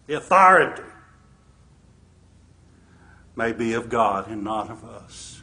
The authority may be of God and not of us.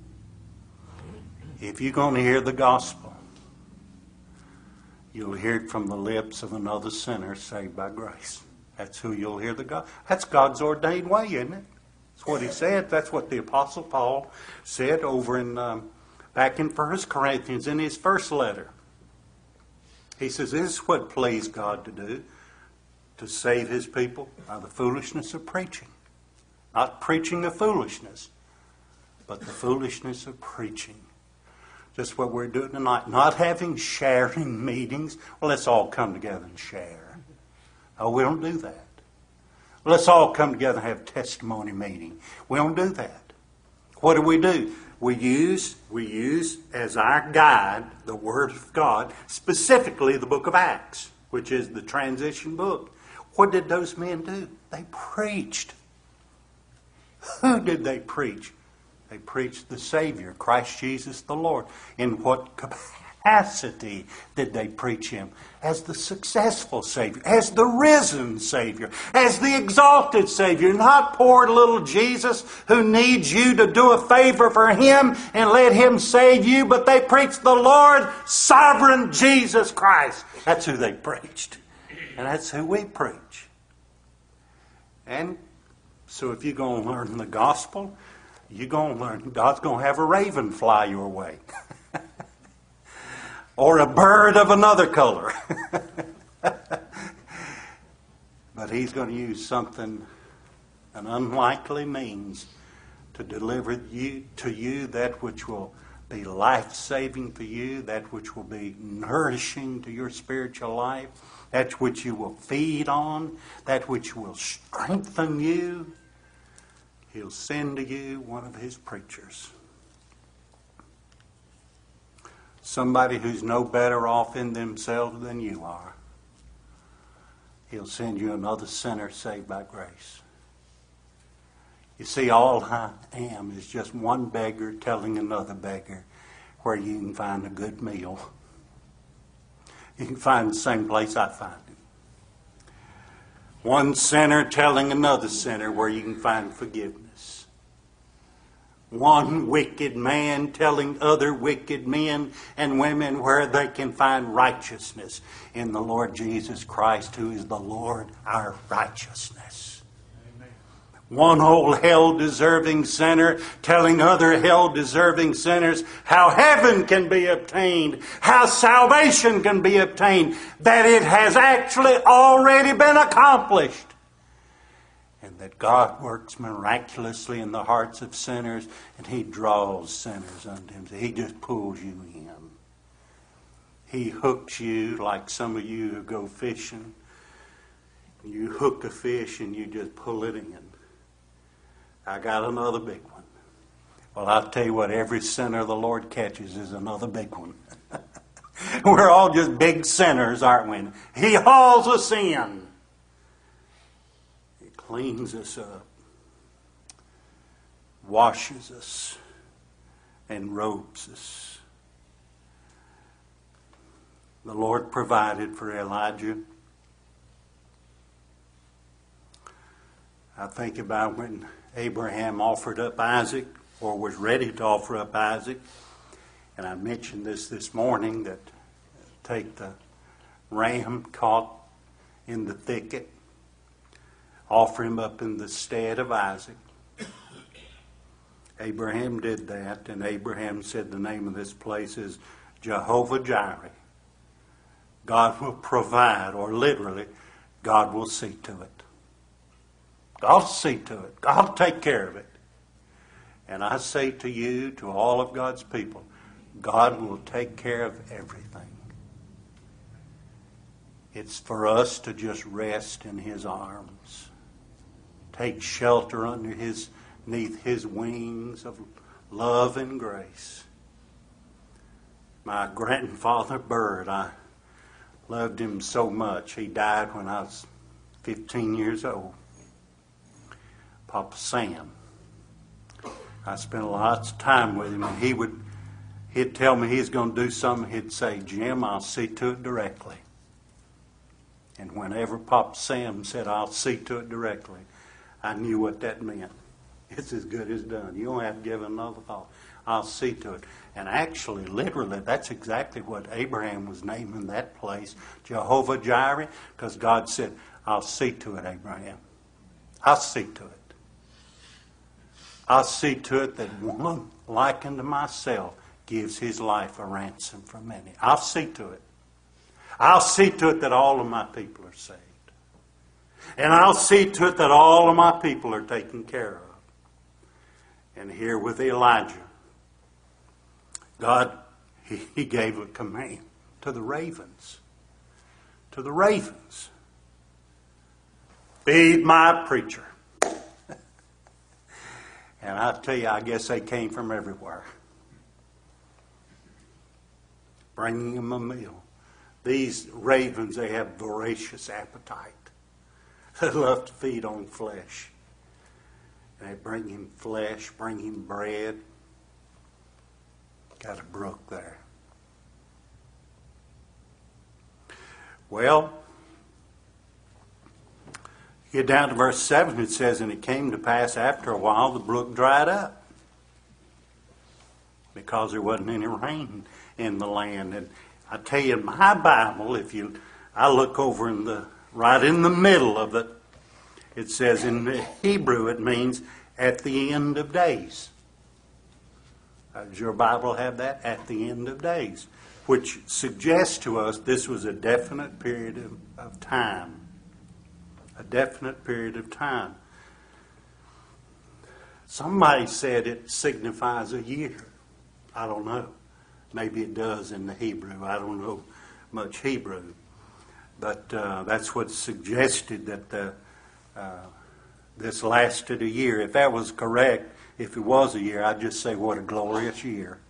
If you're going to hear the gospel, you'll hear it from the lips of another sinner saved by grace. That's who you'll hear the gospel. That's God's ordained way, isn't it? That's what he said. That's what the Apostle Paul said over in back in 1 Corinthians in his first letter. He says, this is what pleased God to do, to save his people by the foolishness of preaching. Not preaching of foolishness, but the foolishness of preaching. Just what we're doing tonight. Not having sharing meetings. Well, let's all come together and share. No, we don't do that. Let's all come together and have testimony meeting. We don't do that. What do? We use as our guide the Word of God, specifically the book of Acts, which is the transition book. What did those men do? They preached. Who did they preach? They preached the Savior, Christ Jesus the Lord. In what capacity did they preach Him? As the successful Savior, as the risen Savior, as the exalted Savior, not poor little Jesus who needs you to do a favor for Him and let Him save you, but they preached the Lord, sovereign Jesus Christ. That's who they preached. And that's who we preach. And so if you're going to learn the gospel, you're going to learn God's going to have a raven fly your way. Or a bird of another color. But He's going to use something, an unlikely means, to deliver to you that which will be life-saving for you, that which will be nourishing to your spiritual life, that which you will feed on, that which will strengthen you. He'll send to you one of His preachers. Somebody who's no better off in themselves than you are. He'll send you another sinner saved by grace. You see, all I am is just one beggar telling another beggar where you can find a good meal. You can find the same place I find it. One sinner telling another sinner where you can find forgiveness. One wicked man telling other wicked men and women where they can find righteousness in the Lord Jesus Christ, who is the Lord our righteousness. Amen. One old hell-deserving sinner telling other hell-deserving sinners how heaven can be obtained, how salvation can be obtained, that it has actually already been accomplished. And that God works miraculously in the hearts of sinners, and He draws sinners unto Him. He just pulls you in. He hooks you like some of you who go fishing. You hook a fish and you just pull it in. I got another big one. Well, I'll tell you what, every sinner the Lord catches is another big one. We're all just big sinners, aren't we? He hauls us in. Cleans us up, washes us, and robes us. The Lord provided for Elijah. I think about when Abraham offered up Isaac, or was ready to offer up Isaac. And I mentioned this morning, that take the ram caught in the thicket, offer him up in the stead of Isaac. Abraham did that, and Abraham said the name of this place is Jehovah Jireh. God will provide, or literally, God will see to it. God will see to it. God will take care of it. And I say to you, to all of God's people, God will take care of everything. It's for us to just rest in His arms. Take shelter underneath His wings of love and grace. My grandfather Bird, I loved him so much. He died when I was 15 years old. Papa Sam. I spent lots of time with him, and he'd tell me he's going to do something. He'd say, Jim, I'll see to it directly. And whenever Pop Sam said, I'll see to it directly, I knew what that meant. It's as good as done. You don't have to give another thought. I'll see to it. And actually, literally, that's exactly what Abraham was naming that place, Jehovah Jireh, because God said, I'll see to it, Abraham. I'll see to it. I'll see to it that one like unto myself gives his life a ransom for many. I'll see to it. I'll see to it that all of my people are saved. And I'll see to it that all of my people are taken care of. And here with Elijah, God, he gave a command to the ravens. To the ravens. Feed my preacher. And I tell you, I guess they came from everywhere. Bringing him a meal. These ravens, they have voracious appetite. They love to feed on flesh. And they bring him flesh, bring him bread. Got a brook there. Well, you get down to verse 7, it says, and it came to pass after a while the brook dried up. Because there wasn't any rain in the land. And I tell you, in my Bible, I look over right in the middle of it, it says in the Hebrew it means at the end of days. Does your Bible have that? At the end of days. Which suggests to us this was a definite period of time. A definite period of time. Somebody said it signifies a year. I don't know. Maybe it does in the Hebrew. I don't know much Hebrew. But that's what's suggested, that this lasted a year. If that was correct, if it was a year, I'd just say, what a glorious year.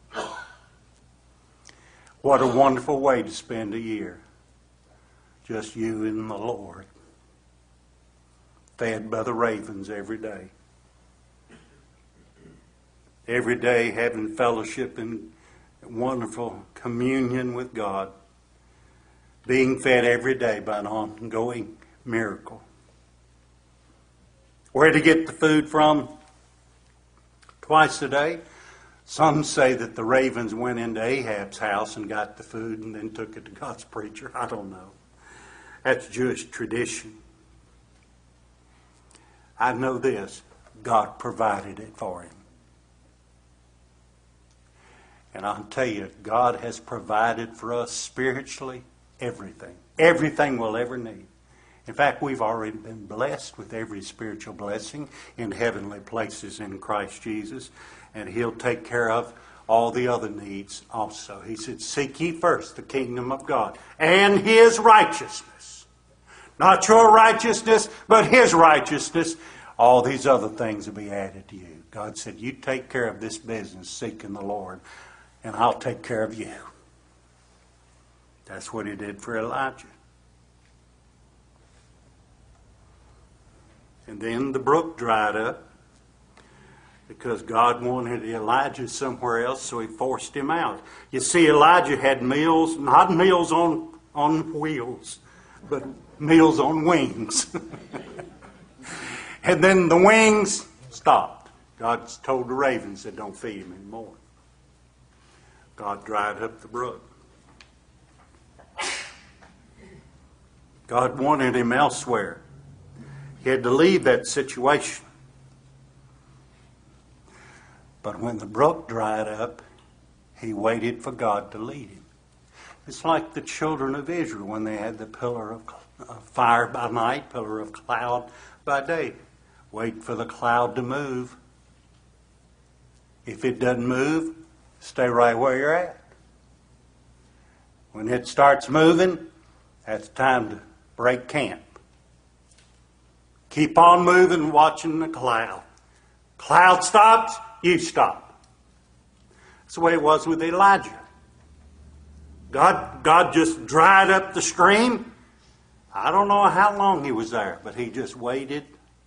What a wonderful way to spend a year. Just you and the Lord. Fed by the ravens every day. Every day having fellowship and wonderful communion with God. Being fed every day by an ongoing miracle. Where to get the food from? Twice a day. Some say that the ravens went into Ahab's house and got the food and then took it to God's preacher. I don't know. That's Jewish tradition. I know this. God provided it for him. And I'll tell you, God has provided for us spiritually everything. Everything we'll ever need. In fact, we've already been blessed with every spiritual blessing in heavenly places in Christ Jesus. And he'll take care of all the other needs also. He said, seek ye first the kingdom of God and his righteousness. Not your righteousness, but his righteousness. All these other things will be added to you. God said, you take care of this business, seeking the Lord, and I'll take care of you. That's what he did for Elijah. And then the brook dried up because God wanted Elijah somewhere else, so he forced him out. You see, Elijah had meals, not meals on wheels, but meals on wings. And then the wings stopped. God told the ravens that don't feed him anymore. God dried up the brook. God wanted him elsewhere. He had to leave that situation. But when the brook dried up, he waited for God to lead him. It's like the children of Israel when they had the pillar of fire by night, pillar of cloud by day. Wait for the cloud to move. If it doesn't move, stay right where you're at. When it starts moving, that's time to break camp. Keep on moving, watching the cloud. Cloud stops, you stop. That's the way it was with Elijah. God just dried up the stream. I don't know how long he was there, but he just waited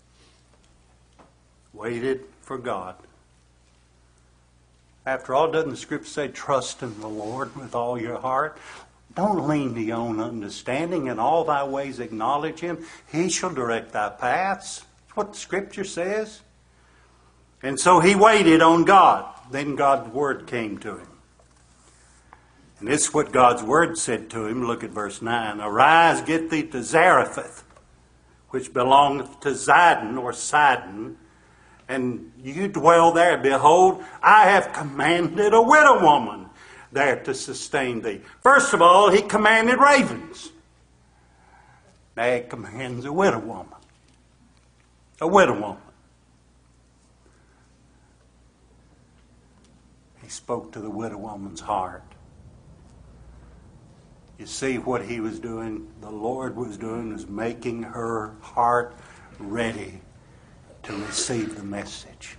for God. After all, doesn't the scripture say, trust in the Lord with all your heart? Don't lean to your own understanding. In all thy ways acknowledge him. He shall direct thy paths. That's what the Scripture says. And so he waited on God. Then God's word came to him. And this is what God's word said to him. Look at verse 9. Arise, get thee to Zarephath, which belongeth to Zidon or Sidon, and you dwell there. Behold, I have commanded a widow woman there to sustain thee. First of all, he commanded ravens. Now he commands a widow woman. A widow woman. He spoke to the widow woman's heart. You see, what he was doing, the Lord was doing, was making her heart ready to receive the message.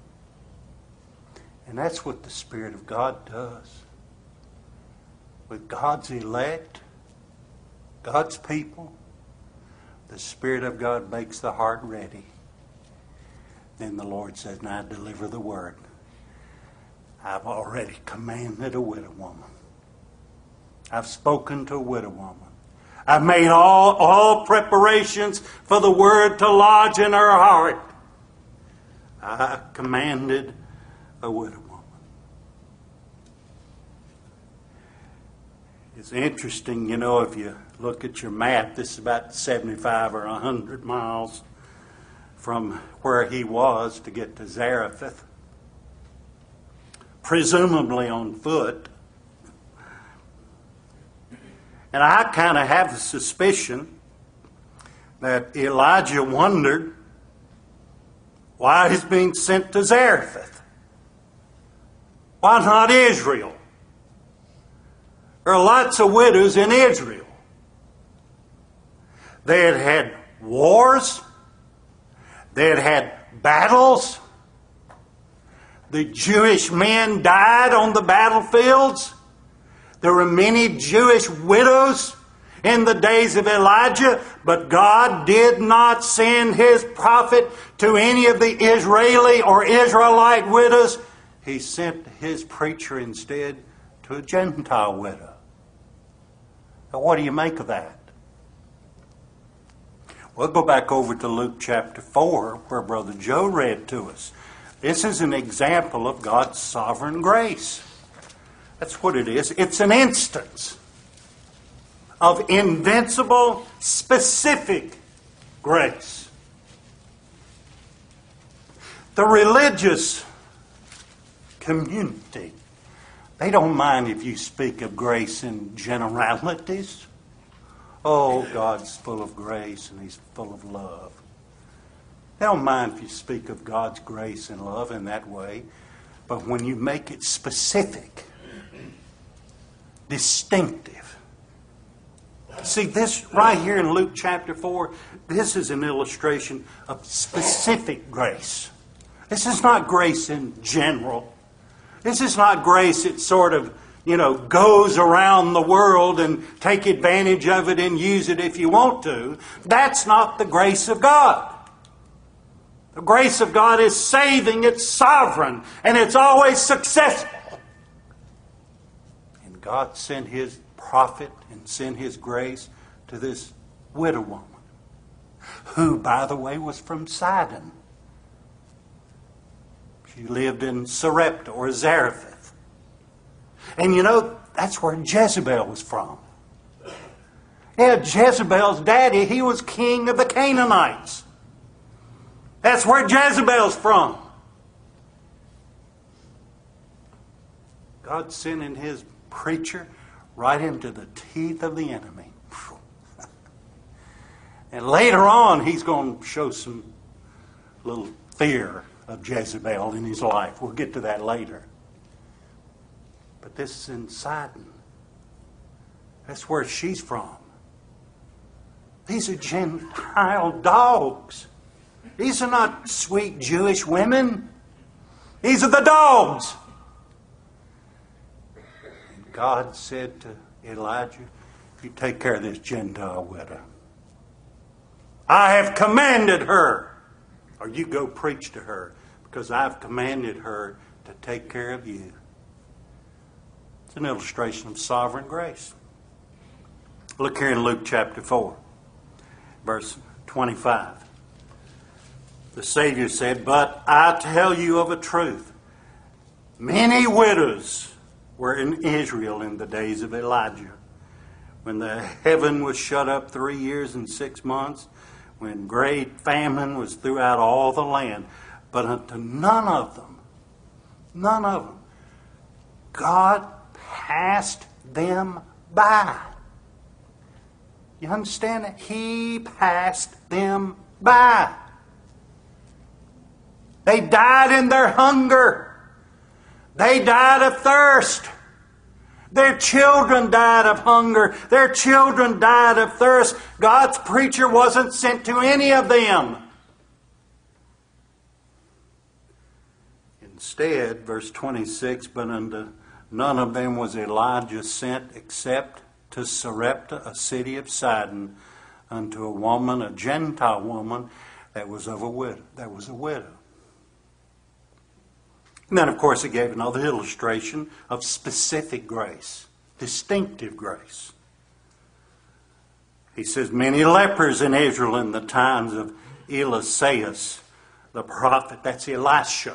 And that's what the Spirit of God does. With God's elect, God's people, the Spirit of God makes the heart ready. Then the Lord says, now deliver the word. I've already commanded a widow woman. I've spoken to a widow woman. I've made all preparations for the word to lodge in her heart. I commanded a widow woman. It's interesting, if you look at your map, this is about 75 or 100 miles from where he was to get to Zarephath. Presumably on foot. And I kind of have the suspicion that Elijah wondered why he's being sent to Zarephath. Why not Israel? There are lots of widows in Israel. They had had wars. They had had battles. The Jewish men died on the battlefields. There were many Jewish widows in the days of Elijah, but God did not send his prophet to any of the Israeli or Israelite widows. He sent his preacher instead to a Gentile widow. Now, what do you make of that? We'll go back over to Luke chapter 4, where Brother Joe read to us. This is an example of God's sovereign grace. That's what it is. It's an instance of invincible, specific grace. The religious community, they don't mind if you speak of grace in generalities. Oh, God's full of grace and He's full of love. They don't mind if you speak of God's grace and love in that way. But when you make it specific, distinctive. See, this right here in Luke chapter 4, this is an illustration of specific grace. This is not grace in general. This is not grace that sort of, goes around the world and take advantage of it and use it if you want to. That's not the grace of God. The grace of God is saving, it's sovereign, and it's always successful. And God sent His prophet and sent His grace to this widow woman, who, by the way, was from Sidon. She lived in Sarepta or Zarephath. And that's where Jezebel was from. Yeah, Jezebel's daddy, he was king of the Canaanites. That's where Jezebel's from. God sent in His preacher right into the teeth of the enemy. And later on, He's going to show some little fear of Jezebel in his life. We'll get to that later. But this is in Sidon. That's where she's from. These are Gentile dogs. These are not sweet Jewish women. These are the dogs. And God said to Elijah, you take care of this Gentile widow. I have commanded her. Or you go preach to her, because I've commanded her to take care of you. It's an illustration of sovereign grace. Look here in Luke chapter 4, verse 25. The Savior said, "But I tell you of a truth, many widows were in Israel in the days of Elijah, when the heaven was shut up 3 years and 6 months, when great famine was throughout all the land. But unto none of them, God passed them by." You understand that? He passed them by. They died in their hunger. They died of thirst. Their children died of hunger. Their children died of thirst. God's preacher wasn't sent to any of them. Instead, verse 26, "But unto none of them was Elijah sent except to Sarepta, a city of Sidon, unto a woman, a Gentile woman, that was a widow." And then, of course, it gave another illustration of specific grace, distinctive grace. He says, "Many lepers in Israel in the times of Eliseus, the prophet." That's Elisha.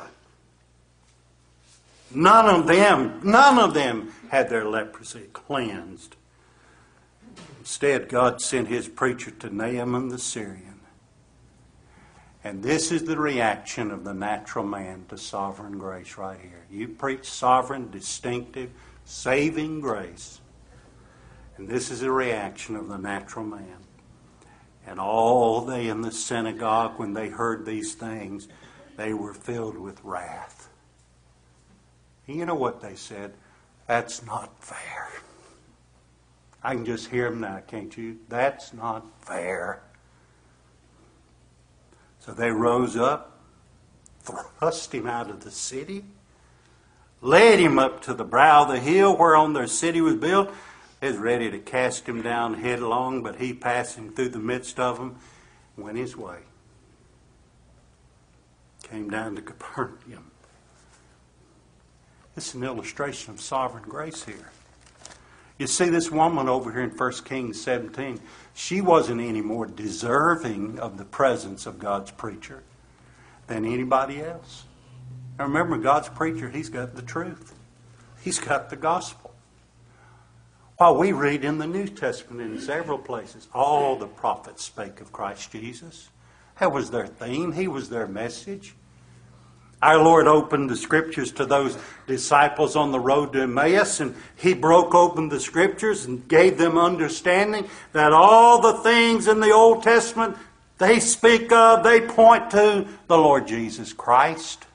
None of them had their leprosy cleansed. Instead, God sent His preacher to Naaman the Syrian. And this is the reaction of the natural man to sovereign grace right here. You preach sovereign, distinctive, saving grace. And this is the reaction of the natural man. And all they in the synagogue, when they heard these things, they were filled with wrath. And you know what they said? "That's not fair." I can just hear them now, can't you? "That's not fair." So they rose up, thrust him out of the city, led him up to the brow of the hill whereon their city was built. They was ready to cast him down headlong, but he, passing through the midst of them, went his way. Came down to Capernaum. This is an illustration of sovereign grace here. You see, this woman over here in 1 Kings 17, she wasn't any more deserving of the presence of God's preacher than anybody else. Now remember, God's preacher, he's got the truth. He's got the gospel. While we read in the New Testament in several places, all the prophets spake of Christ Jesus. That was their theme. He was their message. Our Lord opened the Scriptures to those disciples on the road to Emmaus, and He broke open the Scriptures and gave them understanding that all the things in the Old Testament they speak of, they point to the Lord Jesus Christ.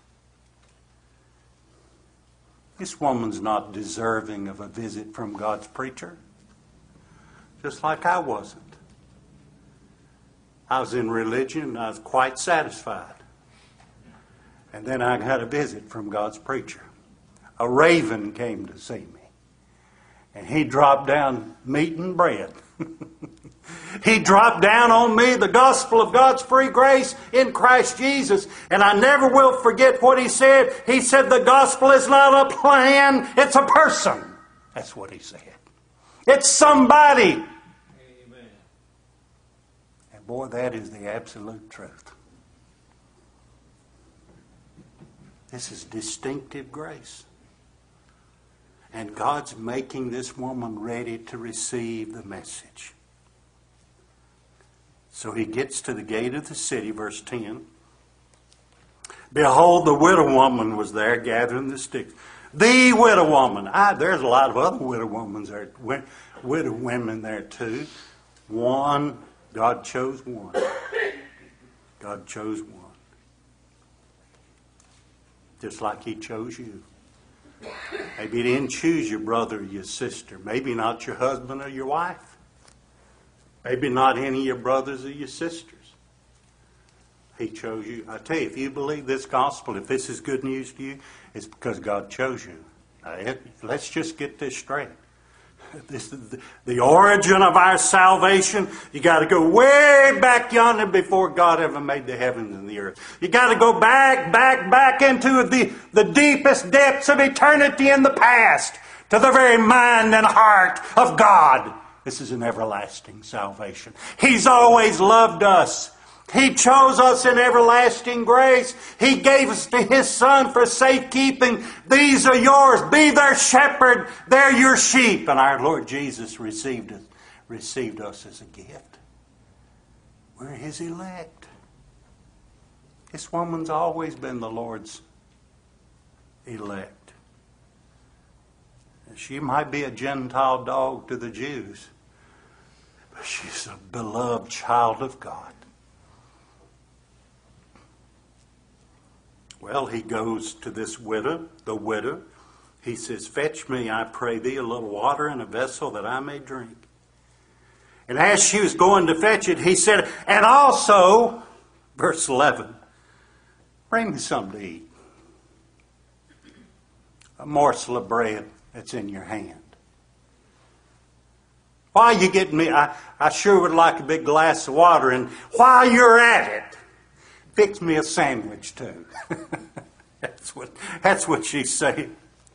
This woman's not deserving of a visit from God's preacher, just like I wasn't. I was in religion and I was quite satisfied. And then I got a visit from God's preacher. A raven came to see me. And he dropped down meat and bread. He dropped down on me the gospel of God's free grace in Christ Jesus. And I never will forget what he said. He said the gospel is not a plan, it's a person. That's what he said. It's somebody. Amen. And boy, that is the absolute truth. This is distinctive grace. And God's making this woman ready to receive the message. So he gets to the gate of the city, verse 10. Behold, the widow woman was there gathering the sticks. The widow woman. There's a lot of other widow women there, widow women there too. One, God chose one. God chose one. Just like he chose you. Maybe he didn't choose your brother or your sister. Maybe not your husband or your wife. Maybe not any of your brothers or your sisters. He chose you. I tell you, if you believe this gospel, if this is good news to you, it's because God chose you. Now, let's just get this straight. This is the origin of our salvation. You got to go way back yonder before God ever made the heavens and the earth. You got to go back into the deepest depths of eternity in the past, to the very mind and heart of God. This is an everlasting salvation. He's always loved us. He chose us in everlasting grace. He gave us to His Son for safekeeping. These are yours. Be their shepherd. They're your sheep. And our Lord Jesus received us as a gift. We're His elect. This woman's always been the Lord's elect. She might be a Gentile dog to the Jews, but she's a beloved child of God. Well, he goes to this widow, the widow. He says, "Fetch me, I pray thee, a little water in a vessel that I may drink." And as she was going to fetch it, he said, "And also," verse 11, "bring me something to eat. A morsel of bread that's in your hand. While you getting me, I sure would like a big glass of water. And while you're at it, fix me a sandwich too." That's what she's saying.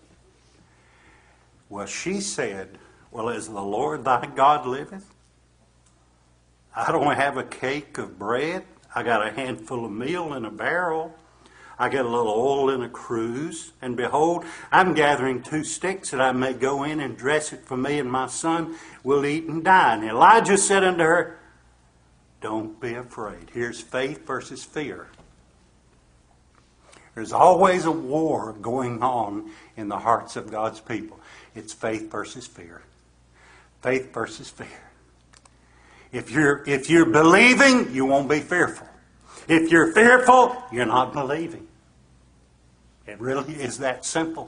Well, she said, "Well, as the Lord thy God liveth, I don't have a cake of bread. I got a handful of meal in a barrel. I got a little oil in a cruse. And behold, I'm gathering 2 sticks that I may go in and dress it for me and my son. We'll eat and die." And Elijah said unto her, "Don't be afraid." Here's faith versus fear. There's always a war going on in the hearts of God's people. It's faith versus fear. Faith versus fear. If you're believing, you won't be fearful. If you're fearful, you're not believing. It really is that simple.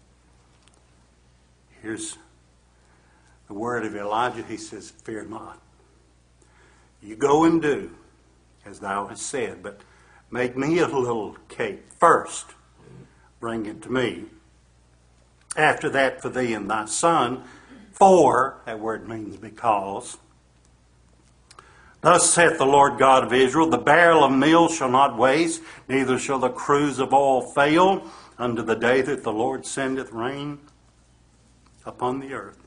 Here's the word of Elijah. He says, "Fear not. You go and do as thou hast said, but make me a little cake first. Bring it to me. After that for thee and thy son. For," that word means because, "thus saith the Lord God of Israel, the barrel of meal shall not waste, neither shall the cruse of oil fail, unto the day that the Lord sendeth rain upon the earth."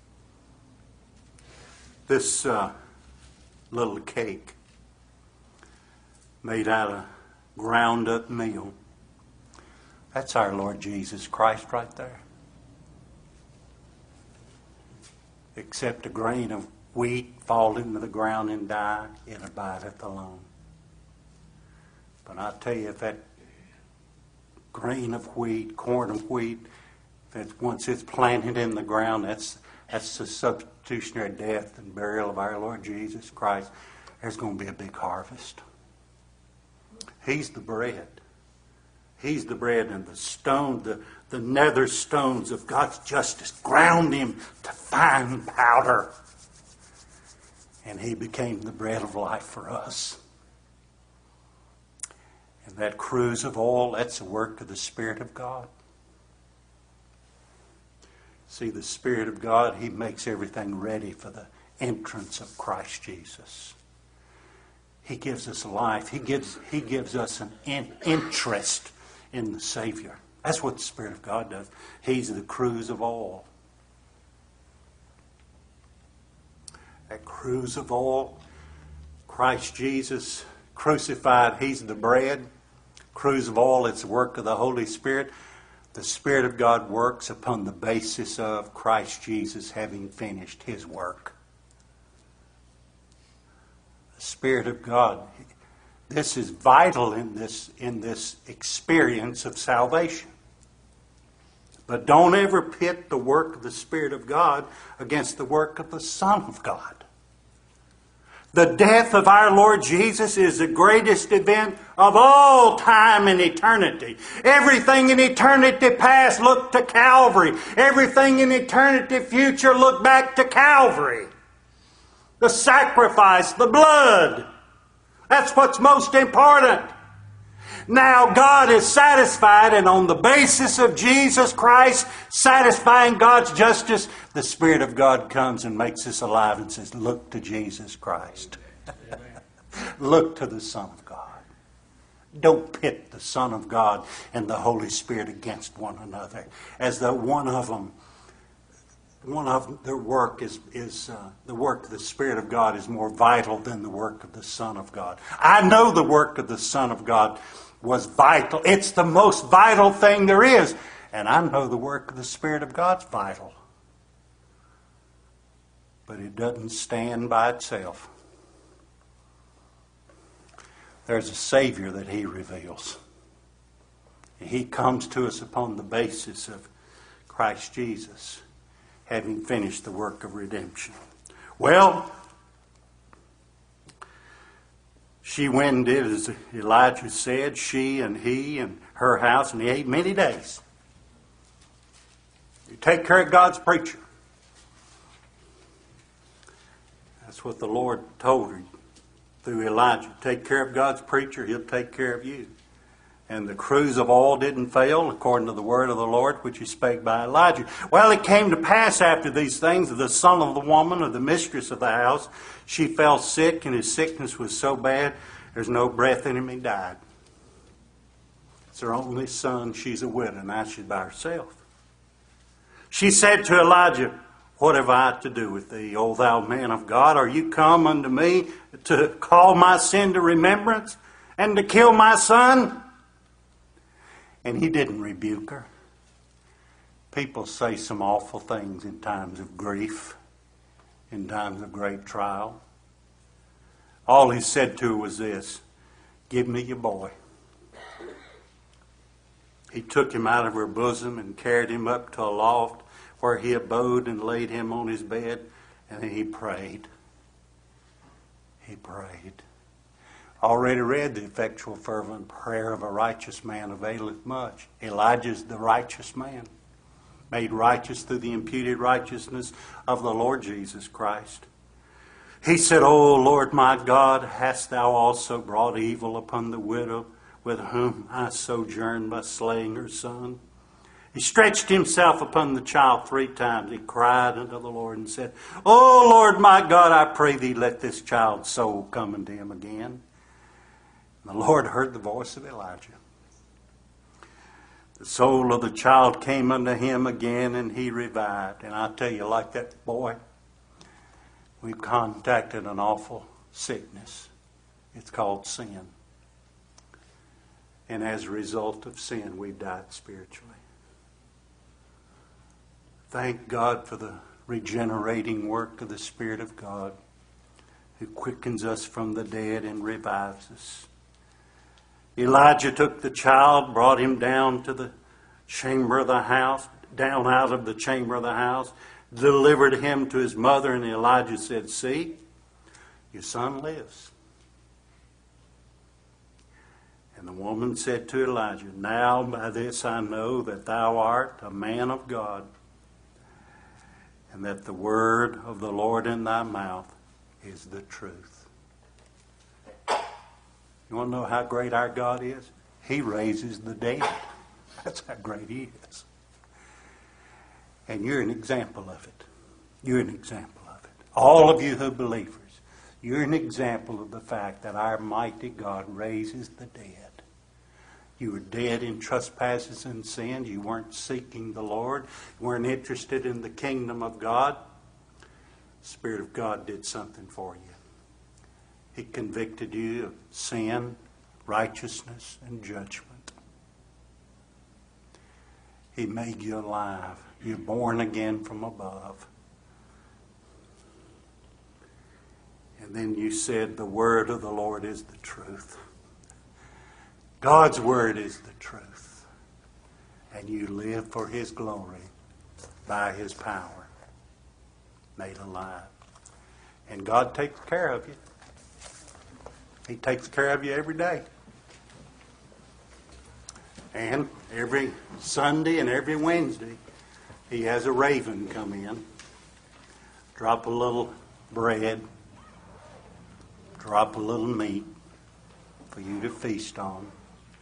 This little cake made out of ground up meal, that's our Lord Jesus Christ right there. Except a grain of wheat fall into the ground and die, it abideth alone. But I tell you, if that grain of wheat, corn of wheat, once it's planted in the ground, that's the substitutionary death and burial of our Lord Jesus Christ. There's going to be a big harvest. He's the bread. He's the bread, and the stone, the nether stones of God's justice ground him to fine powder. And he became the bread of life for us. And that cruse of oil, that's the work of the Spirit of God. See, the Spirit of God, He makes everything ready for the entrance of Christ Jesus. He gives us life. He gives us an interest in the Savior. That's what the Spirit of God does. He's the cruse of oil. That cruse of oil, Christ Jesus crucified, He's the bread. Cruse of oil, it's the work of the Holy Spirit. The Spirit of God works upon the basis of Christ Jesus having finished His work. The Spirit of God, this is vital in this experience of salvation. But don't ever pit the work of the Spirit of God against the work of the Son of God. The death of our Lord Jesus is the greatest event of all time and eternity. Everything in eternity past looked to Calvary. Everything in eternity future looked back to Calvary. The sacrifice, the blood. That's what's most important. Now God is satisfied, and on the basis of Jesus Christ satisfying God's justice, the Spirit of God comes and makes us alive and says, look to Jesus Christ. Look to the Son of God. Don't pit the Son of God and the Holy Spirit against one another, as though one of them one of their work is the work of the Spirit of God is more vital than the work of the Son of God. I know the work of the Son of God was vital. It's the most vital thing there is. And I know the work of the Spirit of God's vital. But it doesn't stand by itself. There's a Savior that He reveals. He comes to us upon the basis of Christ Jesus, having finished the work of redemption. Well, she went and did as Elijah said, she and he and her house, and he ate many days. You take care of God's preacher. That's what the Lord told her through Elijah. Take care of God's preacher, He'll take care of you. And the cruse of oil didn't fail, according to the word of the Lord, which He spake by Elijah. Well, it came to pass after these things, that the son of the woman, or the mistress of the house, she fell sick, and his sickness was so bad, there's no breath in him, he died. It's her only son, she's a widow, now she's by herself. She said to Elijah, what have I to do with thee, O thou man of God? Are you come unto me to call my sin to remembrance, and to kill my son? And he didn't rebuke her. People say some awful things in times of grief, in times of great trial. All he said to her was this, give me your boy. He took him out of her bosom and carried him up to a loft where he abode and laid him on his bed, and then he prayed. He prayed. Already read the effectual fervent prayer of a righteous man availeth much. Elijah's the righteous man, made righteous through the imputed righteousness of the Lord Jesus Christ. He said, O Lord my God, hast thou also brought evil upon the widow with whom I sojourned by slaying her son? He stretched himself upon the child 3 times. He cried unto the Lord and said, O Lord my God, I pray thee, let this child's soul come unto him again. The Lord heard the voice of Elijah. The soul of the child came unto him again, and he revived. And I tell you, like that boy, we've contacted an awful sickness. It's called sin. And as a result of sin, we've died spiritually. Thank God for the regenerating work of the Spirit of God, who quickens us from the dead and revives us. Elijah took the child, brought him down to the chamber of the house, down out of the chamber of the house, delivered him to his mother, and Elijah said, see, your son lives. And the woman said to Elijah, now by this I know that thou art a man of God, and that the word of the Lord in thy mouth is the truth. You want to know how great our God is? He raises the dead. That's how great He is. And you're an example of it. You're an example of it. All of you who are believers, you're an example of the fact that our mighty God raises the dead. You were dead in trespasses and sins. You weren't seeking the Lord. You weren't interested in the kingdom of God. The Spirit of God did something for you. He convicted you of sin, righteousness, and judgment. He made you alive. You're born again from above. And then you said, the word of the Lord is the truth. God's word is the truth. And you live for His glory by His power, made alive. And God takes care of you. He takes care of you every day. And every Sunday and every Wednesday, He has a raven come in, drop a little bread, drop a little meat for you to feast on.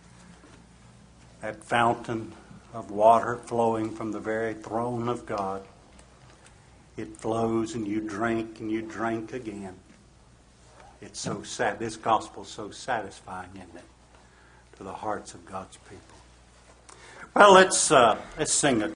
That fountain of water flowing from the very throne of God. It flows and you drink again. It's so sad. This gospel's so satisfying, isn't it, to the hearts of God's people? Well, let's sing a